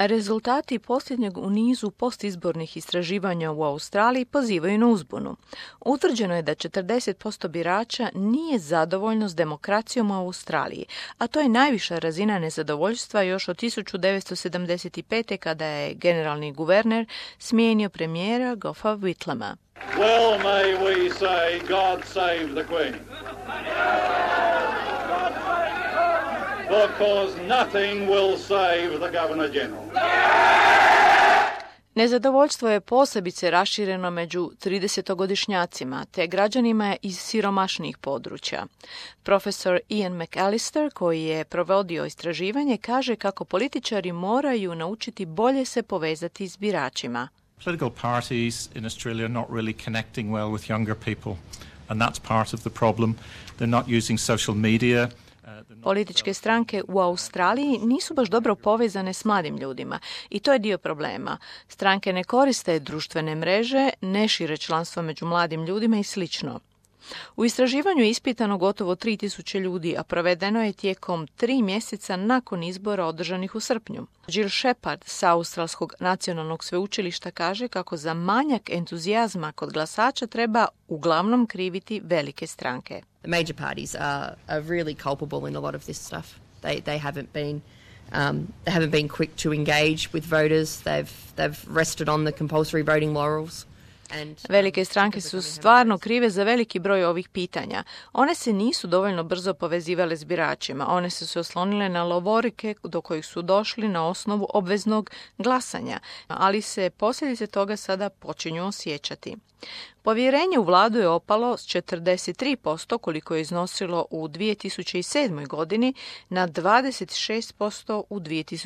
Rezultati posljednjeg u nizu postizbornih istraživanja u Australiji pozivaju na uzbunu. Utvrđeno je da 40% birača nije zadovoljno s demokracijom u Australiji, a to je najviša razina nezadovoljstva još od 1975. kada je generalni guverner smijenio premijera Goffa Whitlama. Well may we say, God save the Queen. Because nothing will save the Governor-General. Nezadovoljstvo je posebice rašireno među 30-godišnjacima te građanima iz siromašnijih područja. Profesor Ian McAllister, koji je provodio istraživanje, kaže kako političari moraju naučiti bolje se povezati s biračima. Political parties in Australia are not really connecting well with younger people, and that's part of the problem. They're not using social media. Političke stranke u Australiji nisu baš dobro povezane s mladim ljudima i to je dio problema. Stranke ne koriste društvene mreže, ne šire članstvo među mladim ljudima i slično. U istraživanju je ispitano gotovo 3000 ljudi, a provedeno je tijekom 3 mjeseca nakon izbora održanih u srpnju. Jill Shepard sa Australskog nacionalnog sveučilišta kaže kako za manjak entuzijazma kod glasača treba uglavnom kriviti velike stranke. The major parties are really culpable in a lot of this stuff. They haven't been quick to engage with voters. They've rested on the compulsory voting laurels. Velike stranke su stvarno krive za veliki broj ovih pitanja. One se nisu dovoljno brzo povezivale s biračima. One su se oslonile na lovorike do kojih su došli na osnovu obveznog glasanja, ali se posljedice toga sada počinju osjećati. Povjerenje u vladu je opalo s 43%, koliko je iznosilo u 2007. godini, na 26% u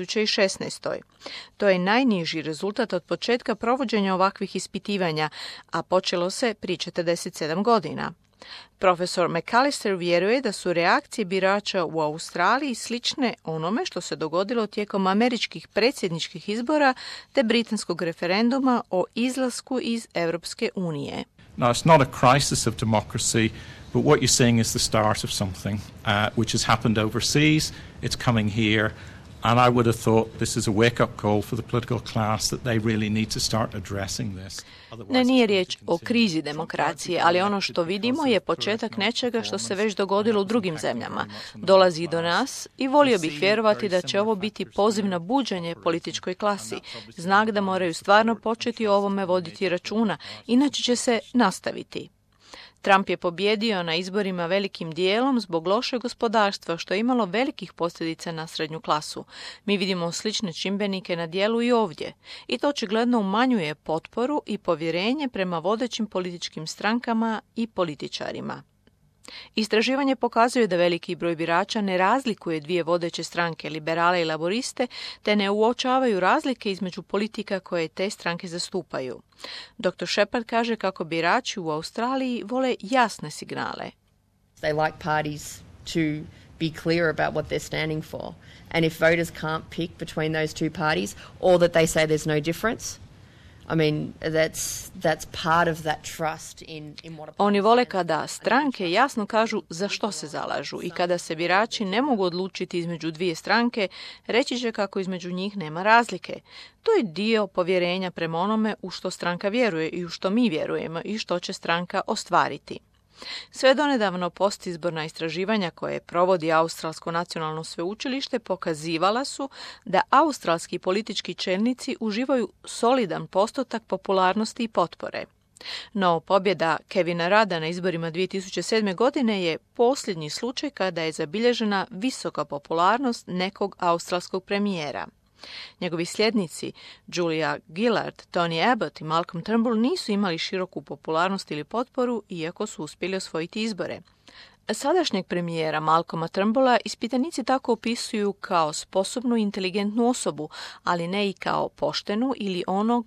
2016. To je najniži rezultat od početka provođenja ovakvih ispitivanja, a počelo se prije 47 godina. Profesor McAllister vjeruje da su reakcije birača u Australiji slične onome što se dogodilo tijekom američkih predsjedničkih izbora te britanskog referenduma o izlasku iz Europske unije. Now, it's not a crisis of democracy, but what you're seeing is the start of something which has happened overseas. It's coming here. And I would have thought this is a wake-up call for the political class that they really need to start addressing this. Nije riječ o krizi demokracije, ali ono što vidimo je početak nečega što se već dogodilo u drugim zemljama. Dolazi i do nas i volio bih vjerovati da će ovo biti poziv na buđenje političkoj klasi. Znak da moraju stvarno početi o ovome voditi računa, inače će se nastaviti. Trump je pobjedio na izborima velikim dijelom zbog lošeg gospodarstva, što je imalo velikih posljedica na srednju klasu. Mi vidimo slične čimbenike na djelu i ovdje. I to očigledno umanjuje potporu i povjerenje prema vodećim političkim strankama i političarima. Istraživanje pokazuje da veliki broj birača ne razlikuje dvije vodeće stranke, liberale i laboriste, te ne uočavaju razlike između politika koje te stranke zastupaju. Dr. Shepard kaže kako birači u Australiji vole jasne signale. They like parties to be clear about what they're standing for. And if voters can't pick between those two parties, or that they say there's no difference, I mean, that's part of that trust in what Oni vole kada stranke jasno kažu za što se zalažu i kada se birači ne mogu odlučiti između dvije stranke, reći će kako između njih nema razlike. To je dio povjerenja prema onome u što stranka vjeruje i u što mi vjerujemo i što će stranka ostvariti. Sve donedavno postizborna istraživanja koje provodi Australsko nacionalno sveučilište pokazivala su da australski politički čelnici uživaju solidan postotak popularnosti i potpore. No, pobjeda Kevina Rudda na izborima 2007. godine je posljednji slučaj kada je zabilježena visoka popularnost nekog australskog premijera. Njegovi sljednici Julia Gillard, Tony Abbott i Malcolm Turnbull nisu imali široku popularnost ili potporu, iako su uspjeli osvojiti izbore. Sadašnjeg premijera Malcolma Turnbulla ispitanici tako opisuju kao sposobnu i inteligentnu osobu, ali ne i kao poštenu ili onog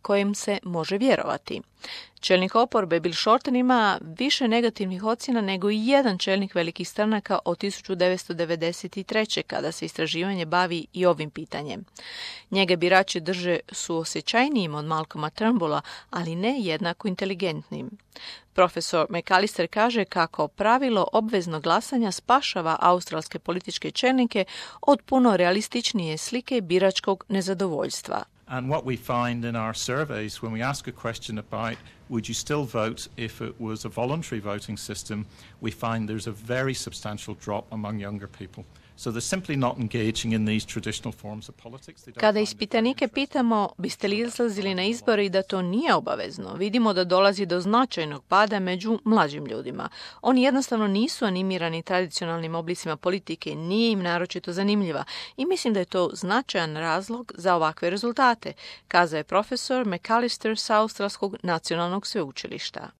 kojem se može vjerovati. Čelnik oporbe Bill Shorten ima više negativnih ocjena nego i jedan čelnik velikih stranaka od 1993. kada se istraživanje bavi i ovim pitanjem. Njega birači drže suosjećajnijim od Malcolma Turnbulla, ali ne jednako inteligentnim. Profesor McAllister kaže kako pravilo obveznog glasanja spašava australske političke čelnike od puno realističnije slike biračkog nezadovoljstva. And what we find in our surveys when we ask a question about would you still vote if it was a voluntary voting system, we find there's a very substantial drop among younger people. So they're simply not engaging in these traditional forms of politics. Kada ispitanike pitamo biste li izlazili na izbore i da to nije obavezno, vidimo da dolazi do značajnog pada među mlađim ljudima. Oni jednostavno nisu animirani tradicionalnim oblicima politike, nije im naročito zanimljiva i mislim da je to značajan razlog za ovakve rezultate, kazao je profesor McAllister sa Australskog nacionalnog sveučilišta.